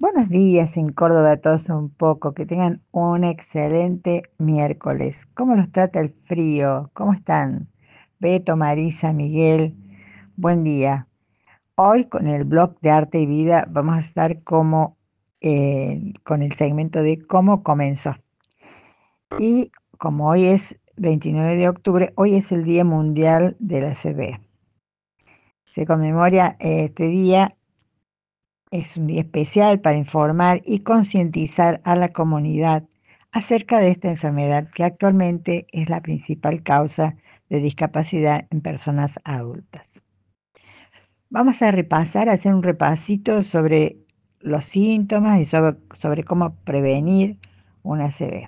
Buenos días en Córdoba, todos un poco. Que tengan un excelente miércoles. ¿Cómo los trata el frío? ¿Cómo están? Beto, Marisa, Miguel, buen día. Hoy con el blog de Arte y Vida vamos a estar con el segmento de cómo comenzó. Y como hoy es 29 de octubre, hoy es el Día Mundial de la ACV. Se conmemora este día. Es un día especial para informar y concientizar a la comunidad acerca de esta enfermedad que actualmente es la principal causa de discapacidad en personas adultas. Vamos a hacer un repasito sobre los síntomas y sobre cómo prevenir una ACV.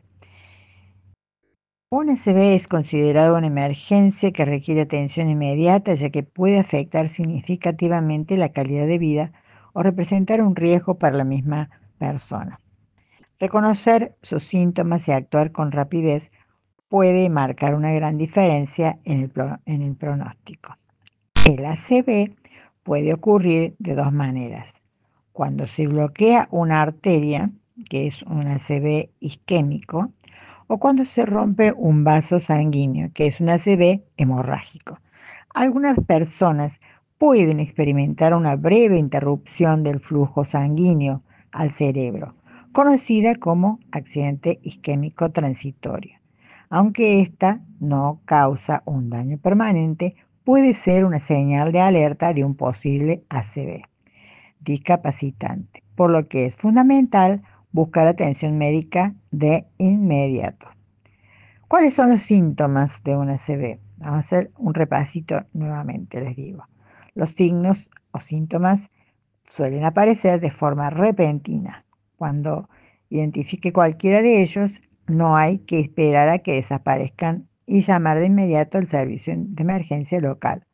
Una ACV es considerada una emergencia que requiere atención inmediata, ya que puede afectar significativamente la calidad de vida o representar un riesgo para la misma persona. Reconocer sus síntomas y actuar con rapidez puede marcar una gran diferencia en el pronóstico. El ACV puede ocurrir de dos maneras. Cuando se bloquea una arteria, que es un ACV isquémico, o cuando se rompe un vaso sanguíneo, que es un ACV hemorrágico. Algunas personas pueden experimentar una breve interrupción del flujo sanguíneo al cerebro, conocida como accidente isquémico transitorio. Aunque esta no causa un daño permanente, puede ser una señal de alerta de un posible ACV discapacitante, por lo que es fundamental buscar atención médica de inmediato. ¿Cuáles son los síntomas de una ACV? Vamos a hacer un repasito nuevamente, les digo. Los signos o síntomas suelen aparecer de forma repentina. Cuando identifique cualquiera de ellos, no hay que esperar a que desaparezcan y llamar de inmediato al servicio de emergencia local.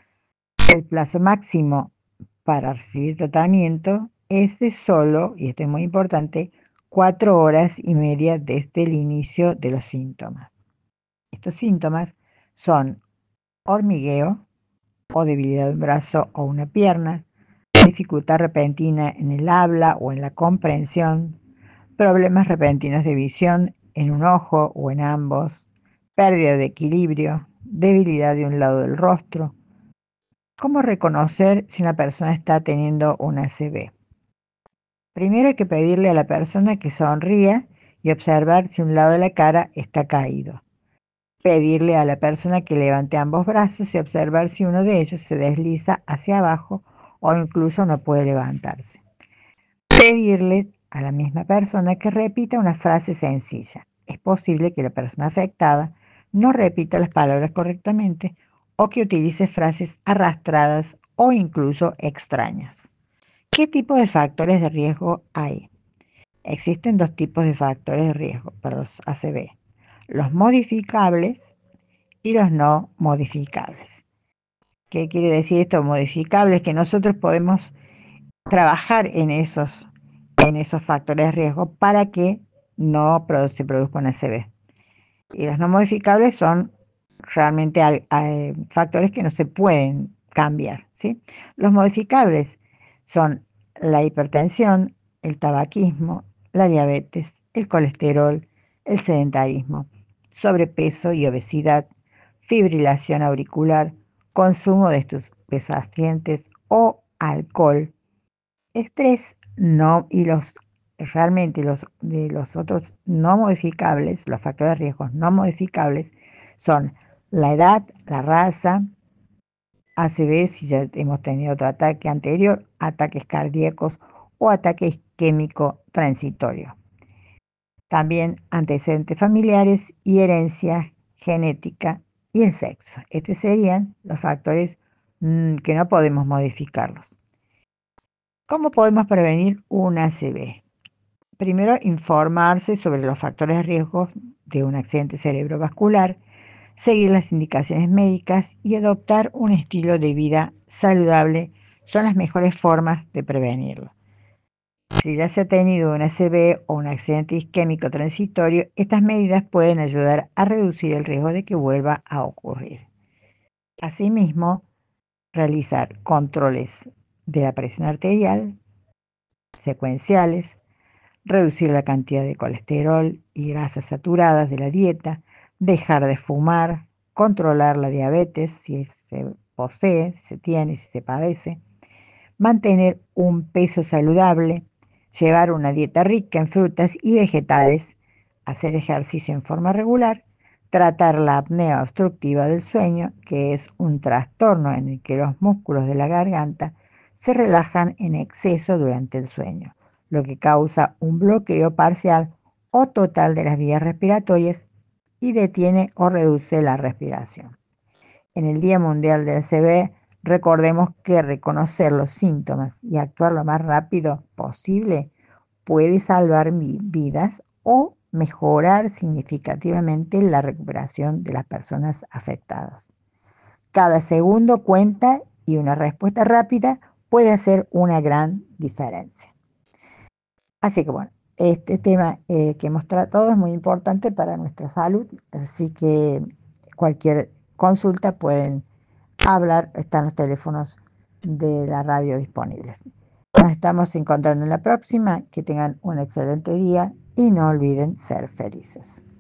El plazo máximo para recibir tratamiento es de solo, y esto es muy importante, 4 horas y media desde el inicio de los síntomas. Estos síntomas son hormigueo o debilidad de un brazo o una pierna, dificultad repentina en el habla o en la comprensión, problemas repentinos de visión en un ojo o en ambos, pérdida de equilibrio, debilidad de un lado del rostro. ¿Cómo reconocer si una persona está teniendo una ACV? Primero hay que pedirle a la persona que sonría y observar si un lado de la cara está caído. Pedirle a la persona que levante ambos brazos y observar si uno de ellos se desliza hacia abajo o incluso no puede levantarse. Pedirle a la misma persona que repita una frase sencilla. Es posible que la persona afectada no repita las palabras correctamente o que utilice frases arrastradas o incluso extrañas. ¿Qué tipo de factores de riesgo hay? Existen dos tipos de factores de riesgo para los ACV: los modificables y los no modificables. ¿Qué quiere decir esto? Modificables, que nosotros podemos trabajar en esos factores de riesgo para que no se produzca un ACV. Y los no modificables son realmente factores que no se pueden cambiar, ¿sí? Los modificables son la hipertensión, el tabaquismo, la diabetes, el colesterol, el sedentarismo, sobrepeso y obesidad, fibrilación auricular, consumo de estupefacientes o alcohol, estrés no, y realmente los otros no modificables, los factores de riesgo no modificables, son la edad, la raza, ACV si ya hemos tenido otro ataque anterior, ataques cardíacos o ataque isquémico transitorio. También antecedentes familiares y herencia genética y el sexo. Estos serían los factores que no podemos modificarlos. ¿Cómo podemos prevenir un ACV? Primero, informarse sobre los factores de riesgo de un accidente cerebrovascular, seguir las indicaciones médicas y adoptar un estilo de vida saludable son las mejores formas de prevenirlo. Si ya se ha tenido un ACV o un accidente isquémico transitorio, estas medidas pueden ayudar a reducir el riesgo de que vuelva a ocurrir. Asimismo, realizar controles de la presión arterial, secuenciales, reducir la cantidad de colesterol y grasas saturadas de la dieta, dejar de fumar, controlar la diabetes si se posee, si se tiene, si se padece, mantener un peso saludable, llevar una dieta rica en frutas y vegetales, hacer ejercicio en forma regular, tratar la apnea obstructiva del sueño, que es un trastorno en el que los músculos de la garganta se relajan en exceso durante el sueño, lo que causa un bloqueo parcial o total de las vías respiratorias y detiene o reduce la respiración. En el Día Mundial del CB, recordemos que reconocer los síntomas y actuar lo más rápido posible puede salvar vidas o mejorar significativamente la recuperación de las personas afectadas. Cada segundo cuenta y una respuesta rápida puede hacer una gran diferencia. Así que bueno, este tema que hemos tratado es muy importante para nuestra salud, así que cualquier consulta pueden hablar, están los teléfonos de la radio disponibles. Nos estamos encontrando en la próxima, que tengan un excelente día y no olviden ser felices.